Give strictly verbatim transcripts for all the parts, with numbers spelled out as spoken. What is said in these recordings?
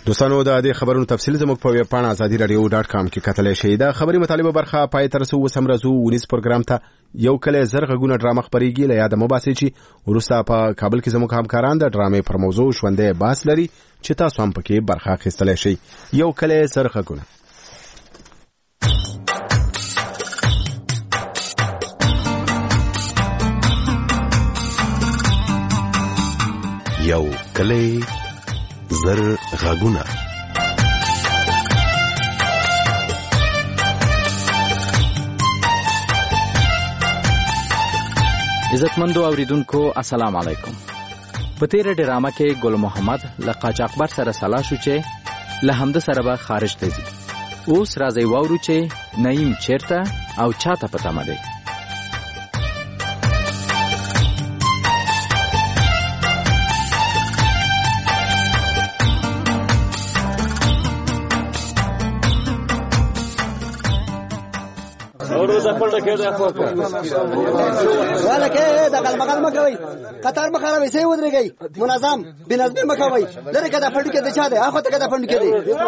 دوستانو د دې خبرونو تفصیل زموږ په ویب پاڼه ازادي رادیو ډاټ کام کې کتلی شئ. د خبري مطالبه برخه پای تر څو وسم راځو ونیس پروګرام ته یو کله زر غږونه ډرامه خبريږي له یاده مباسي چې ورسته په کابل کې زموږ همکاران د ډرامې پر موضوع ژوندې باس لري چې تاسو هم پکې برخه اخیستلی شئ. یو کله زر غږونه یو کله زر غږونه عزتمندو اوریدونکو السلام علیکم. په تیر ډرامه کې ګل محمد له قاچاقبر سره سلا شو چې له همده سره به خارج ته ځي. اوس راځي واورو چې نعیم چیرته او چاته پته مده. ولکه دا غلمغل مکوي قطار مخاروي سي ودرېږي منظم بنظم مکوي لره کده پړډ کې د چا ده اخو ته کده پړډ کې دي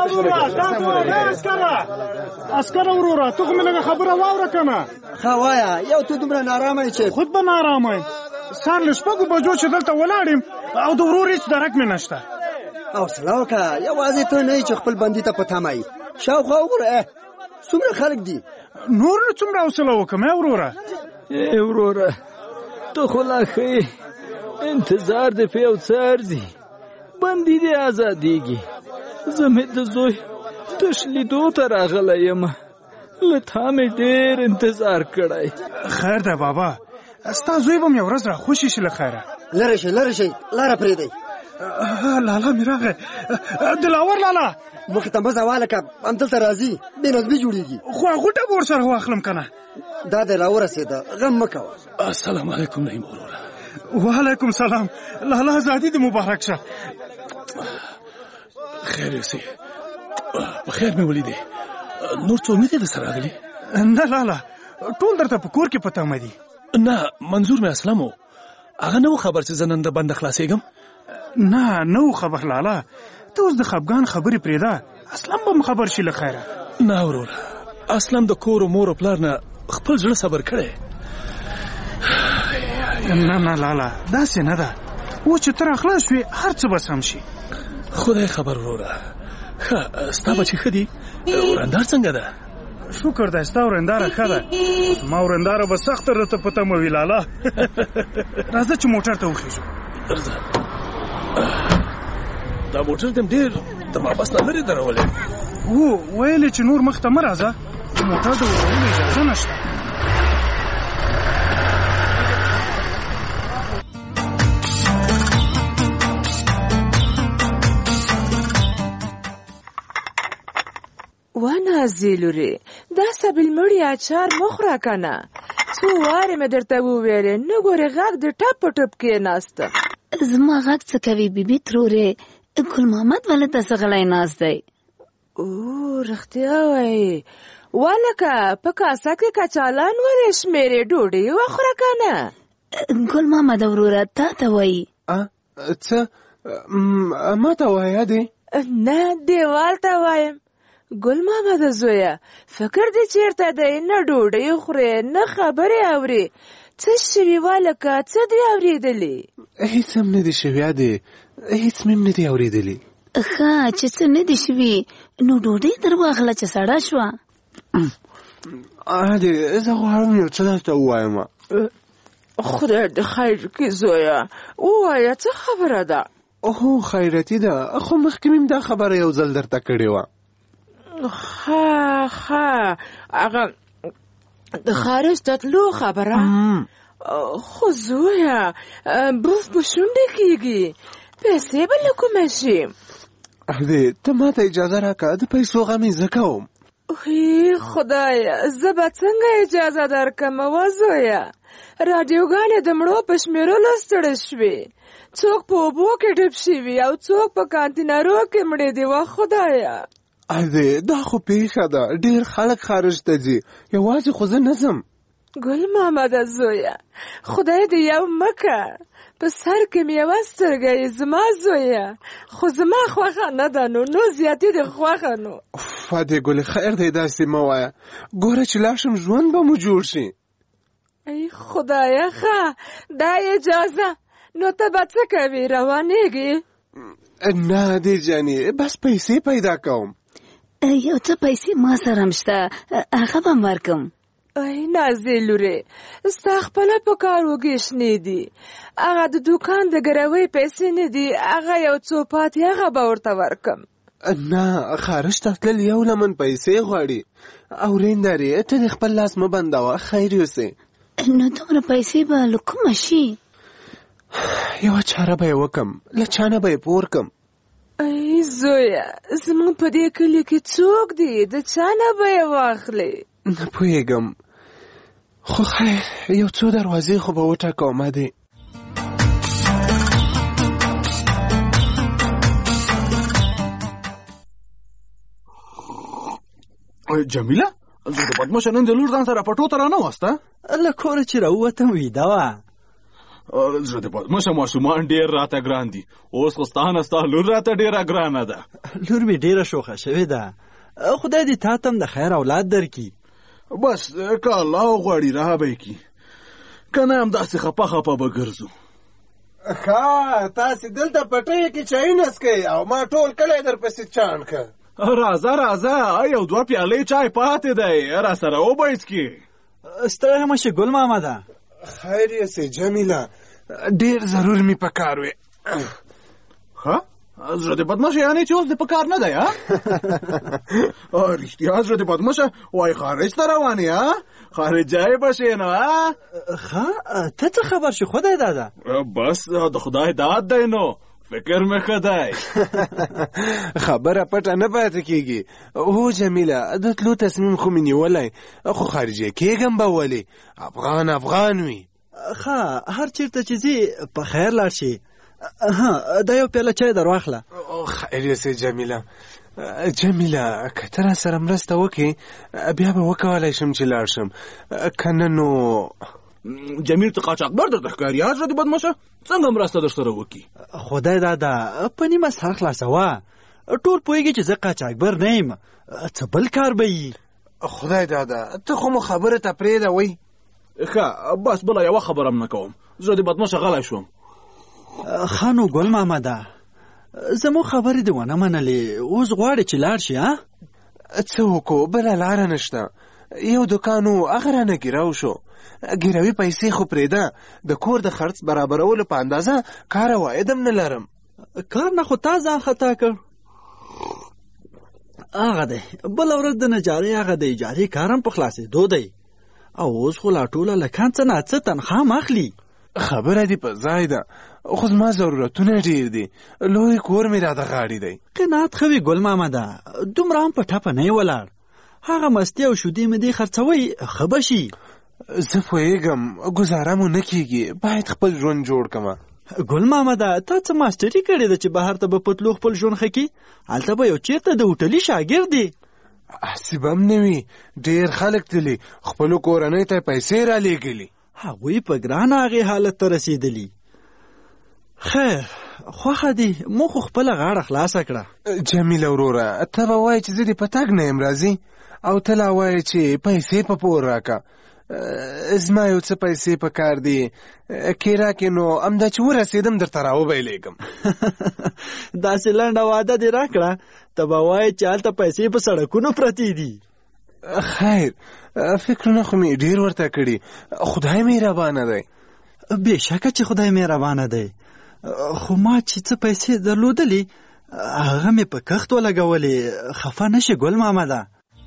اسکر اورورا ته کومه خبره واوره کنه خوایا یو ته دومره نارامه چې خود به نارامه سار لشپګو بجو چې دلته ولاړم او د ورور هیڅ درک مې نشته او سلاوکه یوازې ته نه چې خپل بندي ته پته مای شاوخوا وګوره څومره خلک دي نور څومره اوسله وکم وروره وروره ته خو لا ښې انتظار د پیو څارځي بندي دې ازادېږي زه مې د زوی تش لیدو ته راغلی یم له تا مې ډېر انتظار کړی. خیر ده بابا ستا زوی به مې ورځ را خوشي شي له خیره لرې شئ لرې شئ لاره پرېږدئ. لالا مې راغی دلاور لالا مخې ته مزه والکه همدلته راځي بې نظمي جوړېږي خو غوټه به ورسره واخلم که نه دا دې راورسېده غم مه کوه. السلام علیکم نعیم وروره. وعلیکم سلام لالا ازادي دې مبارک شه. خیر یوسې په خیر مې ولیدې نور څوک نه دي درسره راغلي؟ نه لالا ټول درته په کور کې پته مدي. نه منظور مې اسلام و هغه نه و خبر چې زه نن د بنده خلاصېږم. نه نو خبر لالا ته اوس د خفګان خبرې پرېږده اسلام به م خبر شي له خیره. نه وروره اسلام د کور و مور و پلار نه خپل زړه صبر کړی. نه نه لالا داسې نه ده و چې ته راخلاص شوې هر څه به سم شي. خدای خبر وروره. ښه ستا بچې ښه دي ورندار څنګه ده؟ شکر ده ستا ورنداره ښه ده زما ورنداره به سخته راته په تمه وي لالا. راځه چې موټر ته وخېږو. دا موټر دم ډېر د مابس نه لرې درولې. هو ویلې چې نور مخ ته مه راځه موټر د ورولو اجازه نشته. ونازې لورې دا سبیلمړي اچار مخوره کنه څو وارې مې درته وویلې نه ګورې غږ د ټپ په ټپ کېناسته. زما غږ څه کوي بیبي ترورې ګل محمد ولې داسې غلی ناست دی؟ او رښتیا وایې ولکه په کاسه کې کچالان ورې شمېرې ډوډۍ وخوره کنه. ګل محمد وروره تا ته وایي څه ما ته وایه دی؟ نه دیوال ته وایم. ګل محمد زویه فکر دې چېرته دی نه ډوډۍ خورې نه خبرې اورې څه شوي والکه څه دې اورېدلې؟ هیڅ هم نه دي شوي ادې هیڅ مې هم نه دي اورېدلې. ښه چې څه نه دي شوي نو ډوډۍ در واخله چې سړه شوه. ادې زه غواړم یو څه درته ووایم. خدای دې خیر کړي زویه ووایه څه خبره ده؟ هو خیرتي ده خو مخکې مې دا خبره یو ځل درته کړې وه. ښه ښه هغه د خارج ته تلو خبره خو زویه بوف په شونډې کېږي پیسې به له کومه شي؟ ادې ته ما ته اجازه راکړه د پیسو غم یې زه کوم. ای خدایه زه به څنګه اجازه درکړم وه زویه راډیوګانې د مړو په شمېرلو ستړې شوې څوک په اوبو کې ډوب شوي او څوک په کانتینرو کې مړې دي وه خدایه. ادې دا خو پیښه ده ډېر خلک خارج ته ځي یوازې خو زه نه ځم. ګل محمد زویه خدای دې یو مکه په سر کې مې یوه سترګه یې زما زویه، خو زما خوښه نه ده نو نو زیاتې دې خوښه نو. فادې ګلې خیر دی داسې مه وایه، ګوره چې لاړ شم ژوند به مو جوړ شي. ای خدایه ښه دا اجازه، نو ته به څه کوې روانېږې؟ نه دې جانې بس پیسې پیدا کوم. یو څه پیسې ما سره هم شته، هغه به م ورکم. ای نازې لورې ستا خپله په کار وږې شنې دي، هغه د دوکان د ګروۍ پیسې نه دي، هغه یو څو پاتې هغه به ورته ورکم. نه خارج ته تلل یو لمن پیسې غواړي. اورېندارې ته دې خپل لاس مه بندوه، خیر یوسې. نو دومره پیسې به له کومه شي؟ یوه چاره به یې وکم، له چا نه به یې پور کم. ای زویه زمونږ په دې کلي کې څوک دی، د چا نه به یې واخلې؟ نه پوهېږم، خو خیر یو څو دروازې خو به وټاکومه دی. جمیله زه د بدمشه نن د لور ځان سره پټو ته رانه واسته له کوره چې راووتم ویده وه. زه د بدمشه ماشومان ډېر راته ګران دي، اوس خو ستا نه ستا لور راته ډېره ګرانه ده. لور مې ډېره شوخه شوې ده، خدای دې تا ته هم د خیر اولاد درکړي. بس که الله غواړي را به یې کړي، که نه همداسې خپه خپه به ګرځو. ښه تاسې دلته پټیو کې چای نسکئ او ما ټول کلی درپسې چاڼ که. راځه راځه یو دوه پیالې چای پاتې دی، را سره وبه څکي. ستړی مه شې ګل محمده. خیر یې سې جمیله، ډېر ضرور مې په کار وې. ښه زړه دې بدمشه یعنې چې اوس دې په کار نه دی ها؟ رښتیا زړه دې بدمشه وایي خارج ته روان یې ها؟ خارجی به شې نو ها؟ ښه ته څه خبر شې خدای داده؟ بس د خدای داد دی نو فکر مې ښه دی. خبره پټه نه پاتې کېږي. هو جمیله د تلو تصمیم خو مې نیولی، خو خارجی کېږم به ولې؟ افغان افغان وي. ښه هر چېرته چې ځې په خیر لاړ شي. ها دا یو پیاله چای در واخله. خیر یې سې جمیله. جمیله که ته را سره مرسته وکړې بیا به وکولی شم چې لاړ شم، که نه نو جمیل ته قاچاقبر درته ښکاري ها زړه دې بدمشه؟ څنګه مرسته در سره وکړي؟ خدای داده په نیمه سر خلاصوه، ټول پوهېږي چې زه قاچاقبر نه یم، څه بل کار به یي. خدای داده ته خو مو خبره ته پرېږده وی. ښه بس بله یوه خبره هم نه کوم، زړه دې بدمشه غلی شوم. ښه نو ګل محمده زموږ خبرې دې ونه منلې، اوس غواړې چې لاړ شي ها؟ څه وکړو بله لاره نشته، یو دوکان و هغه رانه ګیراو شو، ګیروي پیسې خو پرېږده، د کور د خرڅ برابرولو په اندازه کار عواید هم نه لرم. کار نه خو تا ځان خطا کړ. هغه دی بله ورځ د نجارۍ هغه د اجارې کار هم په خلاصېدو دی، او اوس خو لا ټوله له کان څه نه څه تنخوا هم اخلي. خبره دې په ځای ده، خو زما ضرورتونه ډېر دي، لوی کور مې راته غاړې دی. قناعت ښه وي ګل محمده، دومره هم په ټپه نه یې ولاړ، هغه مستې او شودې مې دې خرڅوئ ښه به شي. زه پوهېږم ګزاره مو نه کېږي، باید خپل ژوند جوړ کړمه. ګل محمده تا څه ماسټري کړې ده چې بهر ته به په تلو خپل ژوند ښه کړي؟ هلته به یو چېرته د هوټلي شاګرد دی. هسې به هم نه وي، ډېر خلک تلي، خپلو کورنۍ ته پیسې را لېږلي، هغوی په ګرانه هغې حالت ته رسېدلي. خیر خوښه دي، مو خو خپله غاړه خلاصه کړه. جمیله وروره ته به وایې چې زه دې په تګ نه یم راځي، او ته لا وایې چې پیسې په پور راکړه. زما یو څه پیسې په کار دي، کې راکې نو همدا چې ورسېدم درته راوبیلېږم. داسې لنډه وعده دې راکړه ته به وایې چې هلته پیسې په سړکونو پرتې دي. خیر فکرونه خو مې ډېر ورته کړي، خدای مهربانه دی. بېشکه چې خدای مهربانه دی، خو ما چې څه پیسې درلودلې هغه مې په کښت ولګولې. خفه نه شې ګل محمده.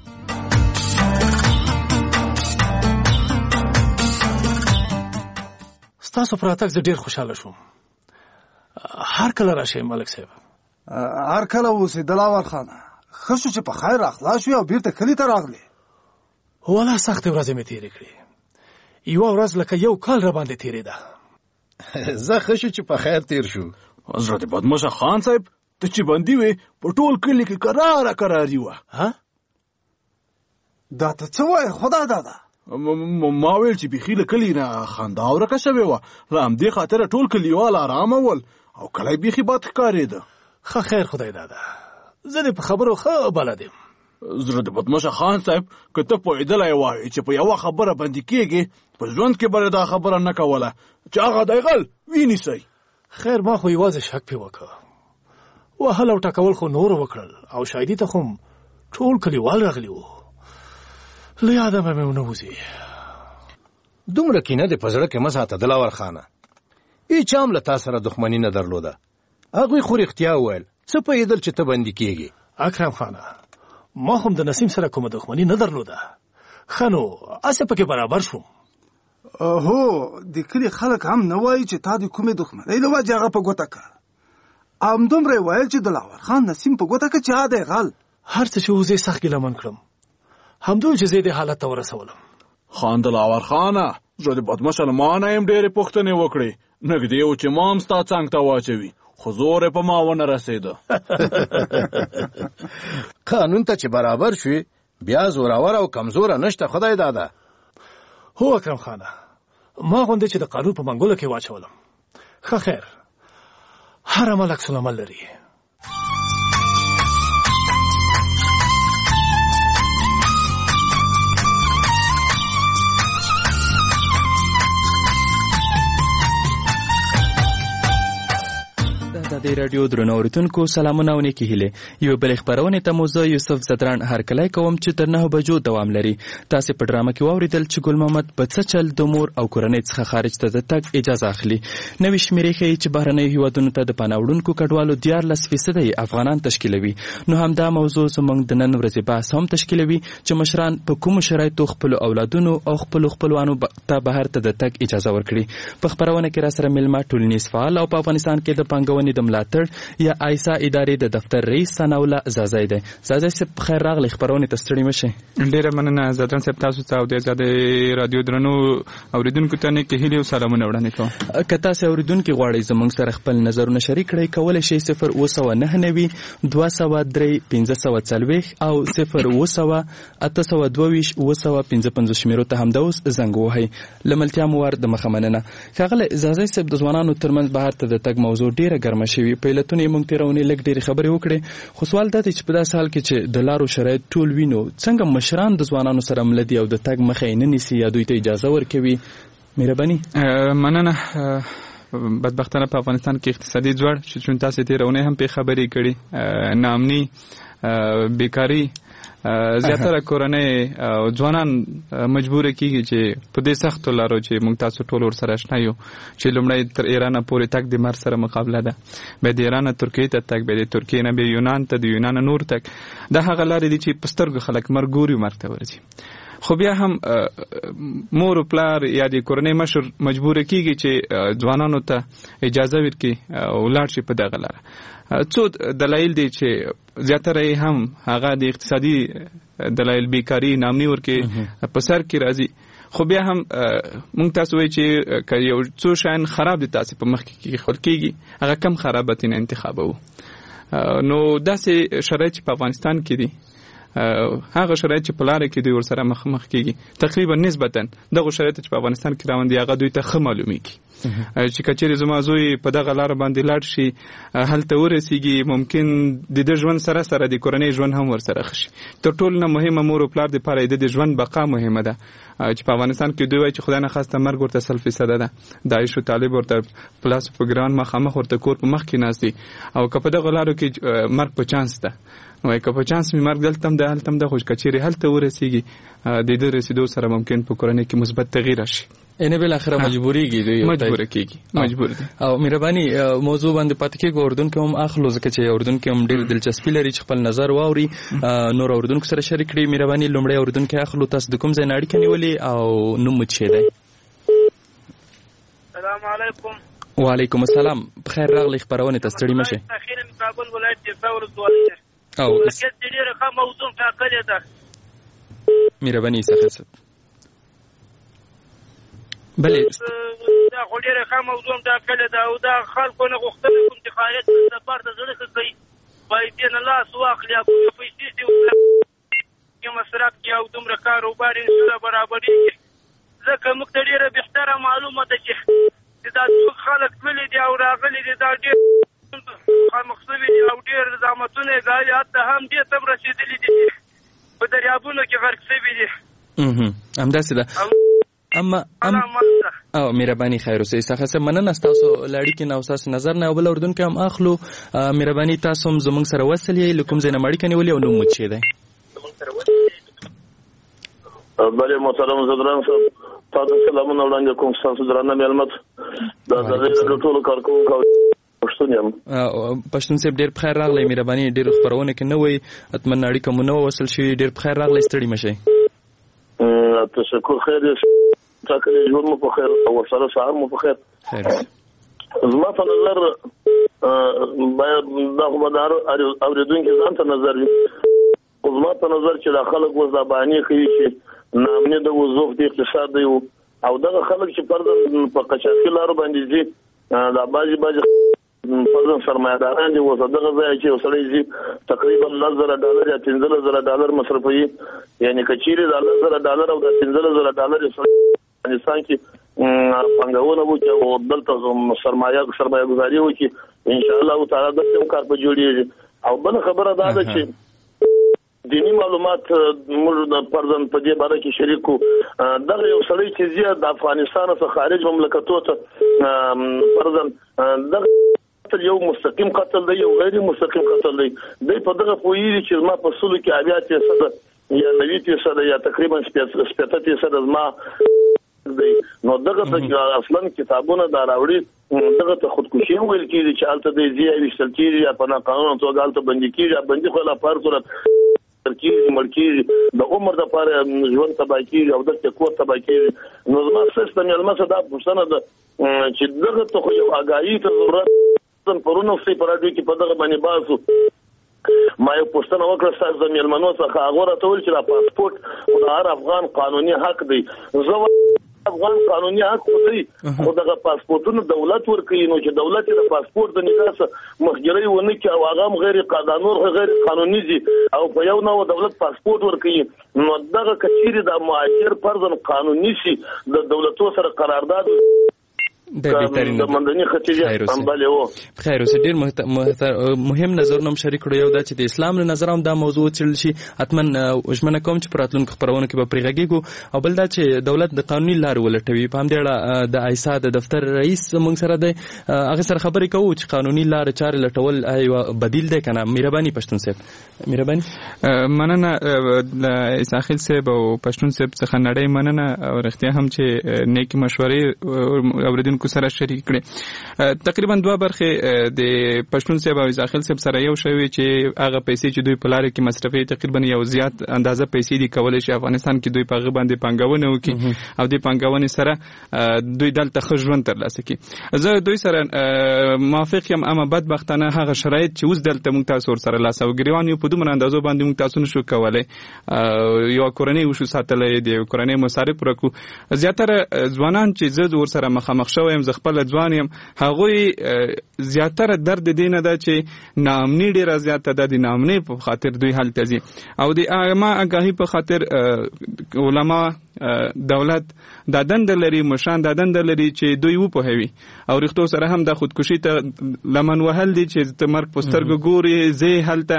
ستاسو پر راتګ زه ډېر خوشحاله شوم. هر کله راشئ ملک صاحب. هر کله اوسې دلاور خانه، ښه شو چې په خیر راخلاص شوې او بیرته کلي ته راغلې. والله سختې ورځې مې تېرې کړې، یوه ورځ لکه یو کال را باندې تېرېده. زه ښه شو چې په خیر تېر شو. زړه دې بدمشه خان صاحب ته چې بندي وې په ټول کلي کې کراره کراري وه. دا ته څه وایې خدای داده؟ ما ویل چې بیخي له کلي نه خندا ورکه شوې وه، له همدې خاطره ټول کلیوال ارامه ول او کلی بیخي بد ښکارېده. ښه خیر خدای داده، زه دې په خبرو ښه بلد یم. زړه د بدمشه خان صاحب که ته پوهېدلی وای چې په یوه خبره بندي کېږي، په ژوند کې به دا خبره نه کوله چې هغه دی غل ونیسئ. خیر ما خو یوازې شک پې وکړه، وهل او ټکول خو نور وکړل او شاهدي ته خو ټول کلیوال راغلي وو. له یاده به مې ونه وځي. دومره کینه دې په زړه کې مه ساته دلاور خانه، هېچا هم له تا سره دښمني نه درلوده. هغوی خو رښتیا وویل، څه پوهېدل چې ته بندي کېږي. اکرم خانه ما هم د نسیم سره کومه دښمني نه درلوده، ښه نو هسې پکې برابر شوم. هو د کلي خلک هم نه وایي چې تا د کومې دښمنۍ له وجې هغه په ګوته کړ. همدومره یې ویل چې دلاور خان نسیم په ګوته کړ چې هغه دی غل. هر څه چې اوس یې سخت ګیلمن کړم، همدوی چې زه دې حالت ته ورسولم. خان دلاور خانه زه د بدمشه له ما نه یم ډېرې پوښتنې وکړې، نږدې و چې ما هم ستا څنګ ته واچوي، خو زور یې په ما ونه رسېده. قانون ته چې برابر شوې بیا زورور او کمزوره نشته خدای داده. هو اکرم خانه ما غوندې چې د قانون په منګولو کې واچولم. ښه خیر هر عمل عکس العمل لري. د رادیو درنو اوریدونکو سلامونه او نیکې هیلې. یو بلې خپرونې ته مو زه یوسف زدران هرکلی کوم چې تر نهه بجو دوام لري. تاسې په ډرامه کې واورېدل چې ګل محمد په څه چل د مور او کورنۍ څخه خارج ته د تګ اجازه اخلي. نوې شمېرې ښیي چې بهرنیو هیوادونو ته د پناه وړونکو کډوالو دیارلس فیصده یې افغانان تشکیلوي. نو همدا موضوع زموږ د نن ورځې بحث هم تشکیلوي چې مشران په کومو شرایطو خپلو اولادونو او خپلو خپلوانو ته بهر ته د تګ اجازه ورکړي. په خپرونه کې راسره میلمه ټولنیز فعال او په افغانستان کې د پانګونې د ملاتړ یا ایسا ادارې د دفتر رئیس ثناءالله زازی دی. زازی صاحب بخیر راغلی خپرونې ته ستړي مه شئ. ډېره مننه زدران صاحب، تاسو ته او د ازادۍ رادیو درنو اورېدونکو ته نیکې هیلې او سلامونه وړاندې کوم. که تاسې اورېدونکي غواړئ زموږ سره خپل نظرونه شریک کړئ، کولی شئ صفر اوه سوه نهه نوي دوه سوه درې پنځه سوه څلوېښت او صفر اوه سوه اته سوه دوه ویشت اوه سوه پنځه پنځوس شمېرو ته همدا اوس زنګ ووهئ. له ملتیا مو ور د مخه مننه. ښاغلی زازی صاحب، د ځوانانو ترمنځ بهر ته د تګ موضوع ډېره ګرمه شوې. په علتونه یې موږ تېرونې لږ ډېرې خبرې وکړې، خو سوال دا دی چې په داسې حال کې چې د لارو شرایط ټول وینو، څنګه مشران د ځوانانو سره مله دي او د تګ مخه یې نه نیسي یا دوی ته اجازه ورکوي؟ مهرباني. مننه. بدبختانه په افغانستان کې اقتصادي ځوړ چې چون تاسې تېرونې هم پې خبرې کړي، ناامني، بیکاري، زیاتره کورنۍ او ځوانان مجبوره کیږي چې په دې سختو لارو چې موږ تاسو ټول ورسره اشنا یو چې لومړی تر ایرانه پورې تګ د مرګ سره مقابله ده، بیا د ایرانه ترکیې ته تګ، بیا د ترکیې نه بیا یونان ته، د یونان نور تګ. دا هغه لارې دي چې په سترګو خلک مرګ ګوري، مرګ ته ورځي. خو بیا هم مور او پلار یا د کورنۍ مشر مجبوره کیږي چې ځوانانو ته اجازه ورکړي او لاړ شي په دغه لاره. څو دلایل دي چې زیاتره یې هم هغه د اقتصادي دلایل، بیکاري، ناامني ورکې په سر کې راځي. خو بیا هم موږ تاسو وایي چې که یو څو شیان خراب دي تاسې په مخ کې ایښودل کېږي، هغه کم خرابات نه انتخابوو. نو داسې شرایط چې په افغانستان کې دي، هغه شرایط چې په لاره کې دوی ورسره مخامخ کېږي، تقریبا نسبتا دغه شرایط چې په افغانستان کې روان دي هغه دوی ته ښه معلومیږي. چې که چېرې زما زوی په دغه لاره باندې لاړ شي، هلته ورسېږي، ممکن د ده ژوند سره سره د کورنۍ ژوند هم ورسره ښه شي. تر ټولو نه مهمه مور او پلار دپاره د د ژوند بقا مهمه ده. چې په افغانستان کې دوی وایي چې خدای نخواسته مرګ ورته سل فیصده ده، د عیش و طالب ورته پلاس په ګران مخامخ ورته کور په مخ کې ناست دي، او که په دغه لارو کې مرګ په چانس ده، نو که په چانس مې مرګ دلته هم ده هلته هم ده، خو که چېرې هلته ورسېږي د ده رسېدو سره ممکن په کورنۍ کې مثبت تغییر راشي. یعنې بالاخره مجبورېږي دوی مجبوره کېږي مجبور دي. او مهرباني موضوع باندې پاتې کېږو، اورېدونکي هم اخلو ځکه چې اورېدونکي هم ډېر دلچسپي لري چې خپل نظر واوري، نور اورېدونکو سره شریک کړي. مهرباني لومړی اورېدونکي اخلو. تاسو د کوم ځای نه اړیکه نیولې او نوم مو څه دی؟ السلام علیکم. وعلیکم السلام. بخیر راغلی خپرونې ته، ستړي مه شئ. او مهرباني سخت صاحب. بلې دا خو ډېره ښه موضوع هم ټاکلې ده او دا خلکو نه غوښتنه کوم چې خارج سفر ته زړه ښه کوي، باید یې نه لاس واخلي او کومې پیسې دې کې مصرف کې او دومره کاروبار انشاءالله برابرېږي. ځکه موږ ته ډېره بهتره معلومه ده چې دا څوک خلک تللي دي او راغلي دي، دا ډېر خامخ شوي دي او ډېر زحمتونه یې ګالي، حتی هم دې ته هم رسېدلي دي په دریابونو کې غرق شوي دي. همداسې ده. اما او مهرباني خیر اوسئ. څخه مننه ستاسو له اړیکې نه او ستاسو نظر نه. او بل اردوونکی هم اخلو. مهرباني تاسو هم زموږ سره وصل یې، له کوم ځای نه مو اړیکه نیولې او نوم مو څه دی؟ بله محترم زدران صاحب، تاسو سلامونه وړاندې کوم. ستاسو درانه مېلمت د د ټولو کارکوونکو پښتون یم. پښتون صاحب ډېر بخیر راغلی. مهرباني ډېر خپرونه کې نه وئ، حتمن اړیکه مو نه وصل شوې. ډېر بخیر راغلی، ستړي مه شئ. تشکر. خیر یې ټاکلې ژوند مو په خیر او ورسره سهار مو په خیر. زما په نظر باید دا خو به د هر اورېدونکي ځان ته نظر وي. زما په نظر چې دا خلک اوس دا بهانې کوي چې ناامني د وضوح د اقتصاد دی او دغه خلک چې فرضاً په قاچاقي لارو باندې ځي، دا بعضې بعضې فرضاً سرمایه‌داران دي اوس دغه ځای چې یو سړی ځي تقریبا لس زره ډالر یا پنځلس زره ډالر مصرفوي. یعنې که چیرې دا لس زره ډالر او دا پنځلس زره ډالر یې سړی افغانستان کې پانګونه وکړي او دلته سرمایه سرمایه ګزاري وکړي، انشاءالله تعالی دلته هم کار به جوړېږي. او بله خبره دا ده چې دینی معلومات موږ د فرضاً په دې باره کې شریک وو. دغه یو سړی چې ځي د افغانستان څخه خارج مملکتو ته فرضاً دغه یو مستقیم قتل دی، یو غیر مستقیم قتل دی. دی په دغه پوهېږي چې زما په سلو کې اویا فیصده یا نوي فیصده یا تقریبا شپېته فیصده زما دی. نو دغه ته اصلا کتابونه دا راوړي، دغه ته خودکشي ویل کېږي چې هلته دی ځي یا ویشتل کېږي یا په ناقانونه توګه هلته بندي کېږي. بندي خو له په هر صورت کېږي، مړ کېږي، د عمر دپاره ژوند تباه کېږي او دلته کور تباه کېږي. نو زما ستاسو د مېلمه څخه دا پوښتنه ده چې دغه ته خو یو اګاهي ته ضرورت پرونه وسئ په راډیو کې په دغه باندې بحث و. ما یو پوښتنه وکړه ستاسو د مېلمنو څخه، هغه راته وویل چې دا پاسپورټ د هر افغان قانوني حق دی. زه افغان قانوني حق خو دی، خو دغه پاسپورټونه دولت ورکوي. نو چې دولت یې د پاسپورټ د نګاه څخه مخګرۍ ونه کړي او هغه هم غیر قانوني غیر قانوني دي او په یو نوع دولت پاسپورټ ورکوي، نو دغه که چیرې د مهاجر فرضاً قانوني شي د دولتو سره قرارداد د بهترین مندني ختیجه سمبالې وو. خیر اوسه. ډېر مهم نظرونه هم شریک کړو. یو دا چې د اسلام له نظره هم دا موضوع څېړل شي، حتما ژمنه کوم چې په راتلونکو خپرونو کې به پرې غږېږو. او بل دا چې دولت د قانوني لارې ولټوي. په همدې اړه د ایسا د دفتر رئیس موږ سره دی، هغه سره خبرې کوو چې قانوني لارې چارې لټول یو بدیل دی که نه. مهرباني پښتون صاحب. مهرباني. مننه د اساخیل صاحب او پښتون صاحب څخه نړۍ مننه او رښتیا هم چې نیکې مشورې اوریدونکو کو سره شریک کړي. تقریبا دوه برخې د پښتون صاحب او اساخیل صاحب سره یو شوی چې هغه پیسې چې دوی په لار کې مصرفي تقریبا یو زیات اندازه پیسې دي کولای شي افغانستان کې دوی په هغه باندې پانګونه وکړي او د پانګونې سره دوی دلته ښه ژوند ترلاسه کړي. زه دوی سره موافق یم، اما بدبختانه هغه شرایط چې اوس دلته موږ تاسو سره لاس او ګریوان یو په دومره اندازو باندې موږ تاسو نشو کولای یو کورنۍ وشو ساتلای دی، کورنۍ مصارف ورکو. زیاتره ځوانان چې زه ور سره مخامخ شوم، زه خپل ځوان یم، هغوی زیاتره درد دینه ده چې ناامني ډیره زیاته ده. د ناامنۍ په خاطر دوی هلته ځي او د عامه آګاهي په خاطر علما دولت دا دنده لري، مشران دا دنده لري چې دوی وپوهوي او رښتو سره هم د خودکشي ته لمن وهل دي چې ته مرګ په سترګو ګورې. زه هلته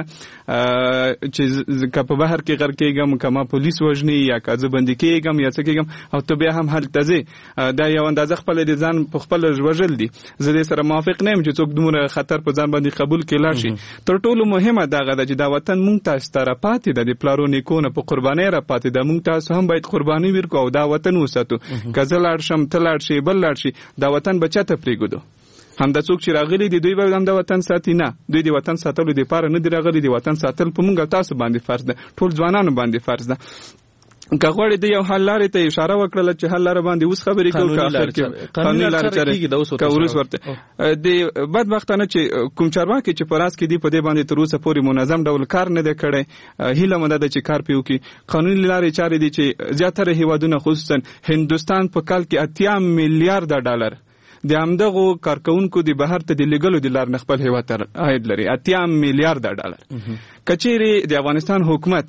چې که په بهر کې غر کېږم، که ما پولیس وژني یا که زه بندي کېږم یا څه کېږم او ته بیا هم هلته ځې، دا یو اندازه خپله د ځان په خپله وژل دي. زه دې سره موافق نه یم چې څوک دومره خطر په ځان باندې قبول کړي لاړ شي. تر ټولو مهمه دغه ده چې دا وطن مونږ تاسو ته راپاتې ده، د پلارو نیکو نه په قربانۍ راپاتې ده. مونږ تاسو هم باید قرباني ورکړو او دا وطن وساتو. که زه لاړ شم، ته لاړ شي، بل لاړ شي، دا وطن به چاته پرېږدو؟ همدا څوک چې راغلي دي دوی به هم د وطن ساتي؟ نه، دوی د وطن ساتلو دپاره نه دي راغلي. د وطن ساتل په مونږ او تاسو باندې فرض ده، ټول ځوانانو باندې فرض ده. که غواړي د یو حل لارې ته اشاره وکړله چې حل لاره باندې اوس خبرې کوو، که اخر کې قانوني لارې چارې که وروس ورته د بدبختانه چې کوم چارواکي چې په راس کې دي په دې باندې تر اوسه پورې منظم ډول کار نه دی کړی. هیله مو ده چې کار پرې وکړي. قانوني لارې چارې دي چې زیاتره هیوادونه خصوصا هندوستان په کال کې اتیا میلیارده ډالر د همدغو کارکونکو د بهر ته د لېږلو د لار نه خپل هیواد ته عاید لري. اتیا میلیارده ډالر. که چیرې د افغانستان حکومت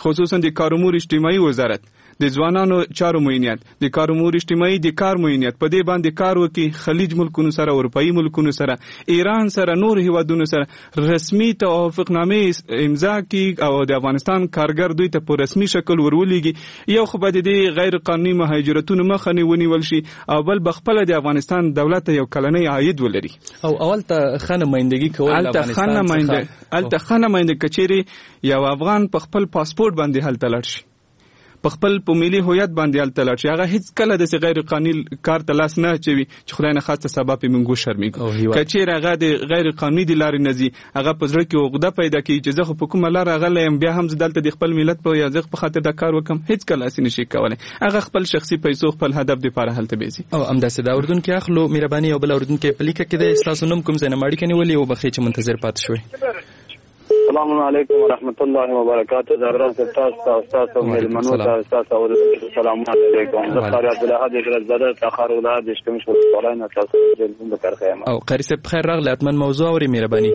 خصوصا د کار امور اجتماعي وزارت د ځوانانو چارو معینیت د کار امور اجتماعي د کار معینیت په دې باندې کار وکي خلیج ملکونو سره اروپאי ملکونو سره ایران سره نور هیوادونو سره رسمي توافقنامه امضا کی او د افغانستان کارګر دوی ته په رسمي شکل ورولېږي یو خو به د غیر قانوني مهاجرتونو مخه ونیول شي او بل بخپله د افغانستان دولت یو کلنی عاید ولري او اول ته خانه مایندګي کول افغانستان څخه الته خانه مایند کچيري یو افغان په خپل پاسپورت باندې هلته لاړ شي په خپل په ملي هویت باندې هلته لاړ شي هغه هیڅ کله د غیر قانوني کار ته لاس نه اچوي چې خدای نه خاصه سبب یې موږ شرمېږو کچېرې هغه د غیر قانوني د لارې نه ځي هغه په زړه کې عقده پیدا کوي چې زه خو په کومه لاره راغلی یم بیا هم زه دلته د خپل ملت په یازق په خاطر دا کار وکړم هیڅ کله هسې نشي کولی هغه خپل شخصي پیسو خپل هدف دپاره هلته بېځي او همداسې دا اردونکي اخلو مهرباني یو بل اردونکی په لیکه کې دی ستاسو نوم کوم ځای نه اړیکه نیولې وبخښئ چې منتظر پاتې شوئ السلام علیکم ورحمت الله وبرکاته زهران تاسو تاسو ملمنو تاسو السلام علیکم زخار عبد الهادي رزاده تاخر ولاد اشتمش ولاینا تاسو جلبون بکر خیمه او قاری صاحب بخیر راغلی حتما موضوع اوري مهرباني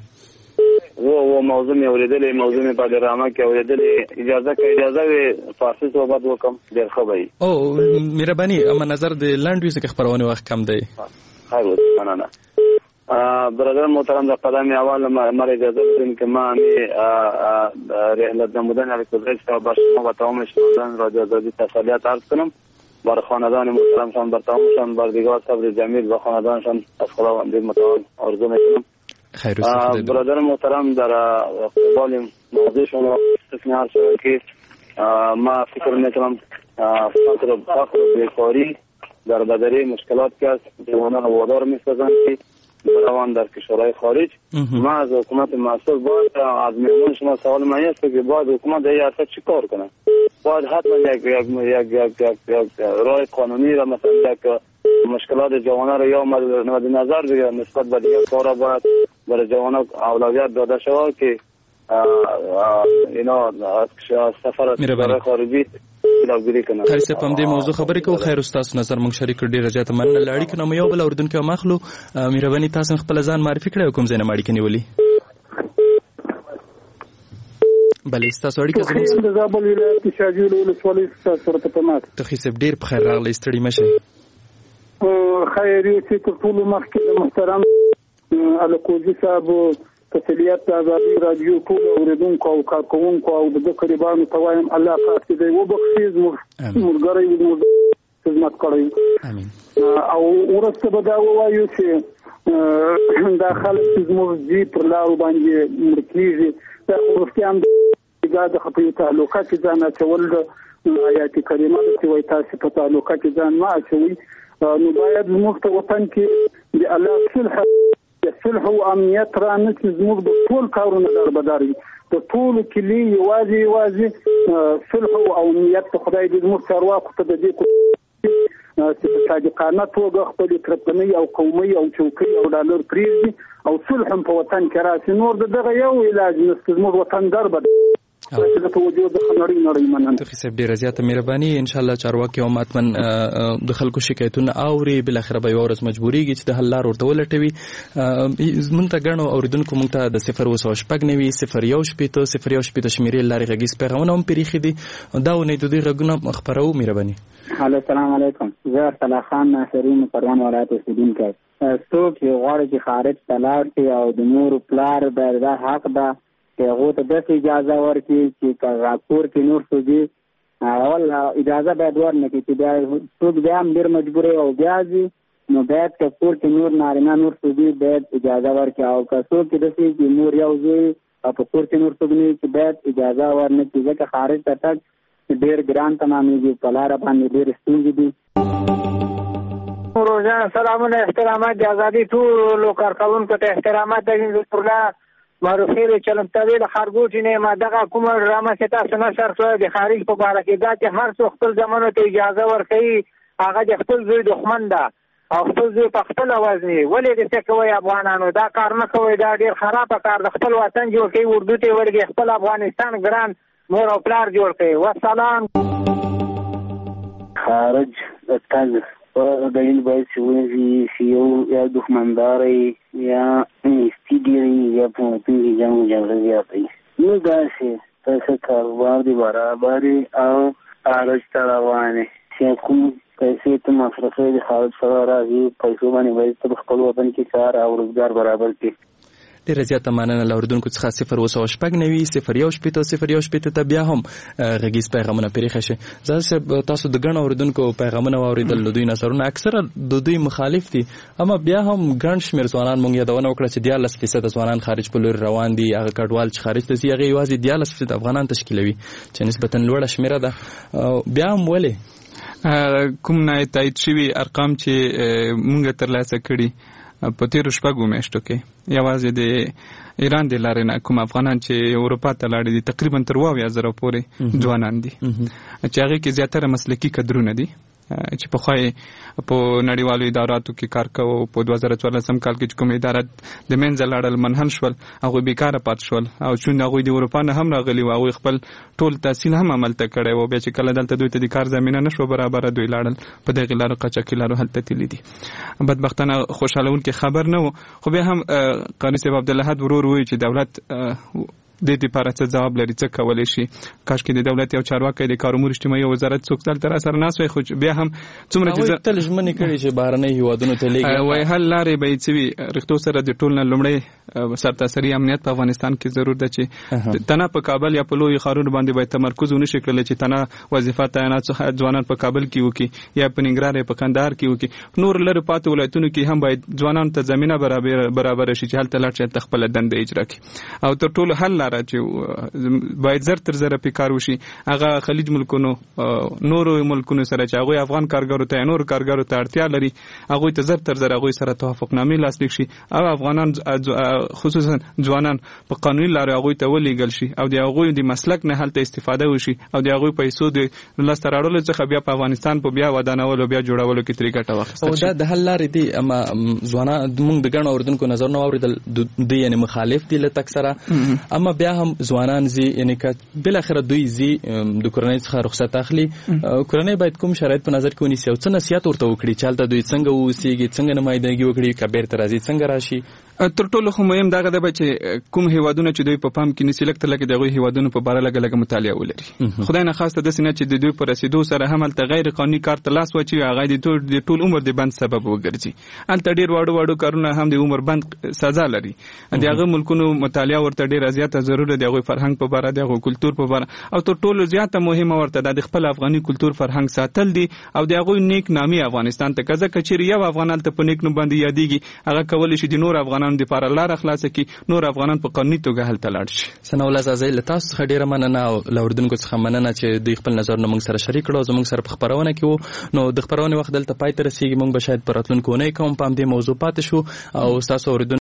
و و موضوع مې اوریدلې موضوع مې په ډرامه کې اوریدلې اجازه کې اجازه وي فارسی صحبت وکم ډیر ښه وي او مهرباني اما نظر د لاندوي څخه خبرونه وخت کم دی خیر مننه برادر محترم در قدم اول مرا اجازه بدین که ما همی رحلت نمودن علی کدرش تا با شما و تمام شنوندگان رادیو آزادی تسلیت عرض کنم بر خاندان محترمشان بر تمامشان بردگار صبر جمیل و خاندانشان از خداوندی متعال آرزو میکنم برادر محترم در قبال موضوع شما استثناء عرض شد که ما فکر میکنم فقر فقر و بیکاری در بدری مشکلات که است جوانان وادار میسازند که بروان در کشورهای خارج ما از حکومت مسئول باید از میمون شما سوال من است که باید حکومت در این عرصه چی کار کنه باید حتما یک یک یک یک یک راه قانونی و مثلا یک مشکلات جوانان رو یا مد نظر بگیرد نسبت به دیگر کارا باید برای جوانان اولویت داده شود که اینا از سفر از خارجی قاری صاحب هم دې موضوع خبرې کوو خیر ستاسو نظر موږ شریک کړ ډېره زیاته مننه له اړیکو نه مو یو بل اردونکی هم اخلو مهرباني تاسو خپله ځان معرفي کړئ او کوم ځای نه مو اړیکه نیولي بلې ستاسو اړیکه زموږ د زابل ولایت شاجویل ولسوالۍ ستاسو سره په تماس تخي صاحب ډېر په خیر راغلی ستړي مه شئ خیر یې چې تر ټولو مخکې د محترم الکوزي صاحب تسلیت د ازادي رادیو ټول اوریدونکو او کارکوونکو او د قریبانو ته وایم الله پاک دې وبخښي زموږ مرګري زموږ خدمت کوي او ورسته به دا ووایو چې دا خلک زموږ جی پر لارو باندې مرکیږي دا ورسته هم د خپل تعلقات ځان اچول د آیات کریمه چې وایي تاسو په تعلقات ځان ما اچوي نو باید زموږ ته وطن کې د الله صلح صلح او امنیت را نشي زموږ د ټول کارونو دربداري د ټول کلی یوازې یوازې صلح او امنیت ته خدای دې زموږ چارواکو ته د دې چې په صادقانه توګه خپل ترپنۍ او قومي او چوکۍ او ډالر پرېږدي او صلح هم په وطن کې راشي نور دغه یو علاج نشته زموږ وطن دربداري تخي صاحب ډیره زیاته مهرباني ان شاء الله چارواکي او ماتمن د خلکو شکایتونه اوري بل اخر به ورځ مجبوريږي چې د حل لار ورته ولټوي مونږ ته غنو اوریدونکو مونږ ته د صفر وسو شپږ نوي صفر یو شپېته صفر یو شپېته شمیرې لارې غږیز پیغامونه هم پریخي دي دا ونه د دې غږونه خبرو مهرباني السلام علیکم زه صلاح خان ناصرین پروان ولایت اوسیدونکی څوک چې غواړي چې خارج ته لاړ شي او د نور پلار د حق ده که هغه ته داسې اجازه ورکړي چې که کور کې نور څوک اول اجازه باید ورنکړي چې بیا څوک بیا هم ډېر مجبور او بیا ځي نو باید که کور کې نور نارینه نور څوک باید اجازه ورکړي او که څوک داسې چې مور یو زوی او په کور کې نور څوک نه چې باید اجازه ورنکړي ځکه خارج ته تګ ډېر ګران تمامېږي په لاره باندې ډېرې ستونزې دي روزانه سلامونه احترامات د ازادي ټولو کارکوونکو ته احترامات د الله معروفي چلم طویل خرګوټی نه ما دغه کومه ډرامه چې تاسو نشر کړو د خارج په اړه کې دا چې هر څو خپل زمانو ته اجازه ورکړي هغه د خپل زوی دښمن ده او خپل زوی په خپل وزني ولې د څه کوي افغانانو دا کار نه کوي دا ډیر خراب کار د خپل وطن جوړ کوي اردو ته ورګي خپل افغانستان ګران مور او پلار جوړ کوي والسلام خارج تل دلیل باید چې ونشي چې یو یا دښمنداري یا استیډیري یا په پنځه جنګ جګړه زیاته نو داسې ستاسو کاروبار دی برابري او خارج ته روانې چې کوم پیسې ته مصرفې د خارج سره راځي پیسو باندې باید ته خپل وطن کې کار او روزګار برابر کړي. ډیره زیاته مننه له اورېدونکو څخه صفر اوه سوه شپږ نوي صفر یو شپېته صفر یو شپېته ته بیا هم غږیز پیغامونه پرېښه شي. زه صاحب تاسو د ګڼو اورېدونکو پیغامونه واورېدل، د دوی نظرونه اکثره د دوی مخالف دي، اما بیا هم ګڼ شمېر ځوانان موږ یادونه وکړه چې دیارلس فیصده ځوانان خارج په لوري روان دي. هغه کډوال چې خارج ته ځي هغه یوازې دیارلس فیصده افغانان تشکیلوي چې نسبتا لوړه شمېره ده. بیا هم ولې کوم نه تایید شوي ارقام چې موږ ترلاسه کړي په تیرو شپږو میاشتو کې یوازې د ایران د لارې نه کوم افغانان چې اروپا ته لاړي دي تقریبا تر اووه اویا زره پورې ځوانان دي چې هغې کې زیاتره مسلکي کدرونه دي چې پخوا یې په نړیوالو اداراتو کې کار کوو. په دوه زره څوارلسم کال کې چې کوم اداره د منځه لاړل منحل شول، هغوی بیکاره پاتې شول او چون هغوی د اروپا نه هم راغلي وو، هغوی خپل ټول تحصیل هم عملته کړی و. بیا چې کله دلته دوی ته د کار زمینه نه شوه برابره، دوی لاړل په دغې لارو قاچاقي لارو هلته تللي دي. بدبختانه خوشحالونکي خبر نه و، خو بیا هم قانع صاحب عبدالاحد ورور وایي چې دولت د دې لپاره څه ځواب لري، څه کولی شي. کاشکې د دولت یو چارواکی د کار امور اجتماعي وزارت څوک دلته راسره ناست وی، خو بیا هم څومره چې هغوی تل ژمنې کړي چې بهرنۍ هېوادونو ته لېږي وایي حل لارې به یې څه وي. رښتو سره د ټول نه لومړی سرتاسري امنیت په افغانستان کې ضرور ده چې تنه په کابل یا په لویو ښارونو باندې باید تمرکز ونه شي کړلی چې تنه وظیفه تعینات ځوانان په کابل کې وکړي یا په ننګرهار یا په کندهار کې وکړي. نور لرې پاتې ولایتونو کې هم باید ځوانانو ته زمینه برابره شي چې هلته لاړ شي هلته خپله دنده اجرا کړي. او تر ټولو حل لاره چې باید زر تر زره پې کار وشي هغه خلیج ملکونو نورو ملکونو سره چې هغوی افغان کارګرو ته یا نورو کارګرو ته اړتیا لري، هغوی ته زر تر زره هغوی سره توافقنامې لاسلیک شي او افغانان خصوصا ځوانان په قانوني لارو هغوی ته ولیږل شي او د هغوی د مسلک نه هلته استفاده وشي او د هغوی پیسو د لاسته راوړلو څخه بیا په افغانستان په بیا ودانولو بیا جوړولو کې ترې ګټه واخیستل شي. او دا د حل لارې دي، اما ځوانان موږ د ګڼو اورېدونکو نظرونه واورېدل، دوی یعنې مخالف دي له تګ سره، اما بیا هم ځوانان زی یعنی که بالاخره دوی زی د کورنۍ څخه رخصت اخلي، کورنۍ باید کوم شرایط په نظر کې ونیسي او څه نصیحت ورته وکړي چې هلته دوی څنګه واوسېږي، څنګه نمایندګي وکړي، که بیرته راځي څنګه راشي. تر ټولو خو مهم دغه ده چې کوم هیوادونه چې دوی په پام کې نیسي لږ تر لږه د هغوی هیوادونو په باره لږه لږه مطالعه ولري. خدای نخواسته داسې نه چې د دوی په رسېدو سره هم هلته غیر قانوني کار ته لاس واچوي، هغه د ټول عمر د بند سبب وګرځي. هلته ډېر واړه واړه کارونه هم د عمر بند سزا لري. د هغه ملکونو مطالعه ورته ډېره زیاته ضرور ده، د هغوی فرهنګ په باره، د هغوی کلتور په باره، او تر ټولو زیاته مهمه ورته ده د خپل افغاني کلتور فرهنګ ساتل دي او د هغوی نیک نامي افغانستان ته. که ځکه چېرې یو افغان هلته په نیک نوم باندې یادېږي، هغه کولی شي د نور افغانانو دپاره لاره خلاصه کړي، نور افغانان په قانوني توګه هلته لاړ شي. ثناءالله زازی له تاسو څخه ډېره مننه او له اورېدونکو څخه مننه چې دوی خپل نظرونه موږ سره شریک کړو او زموږ سره په خپرونه کې وو. نو د خپرونې وخت دلته پای ته رسېږي، موږ به شاید په راتلونکو اونۍ کې هم په همدې موضوع پاتې شو او ستاسو اورېدونکو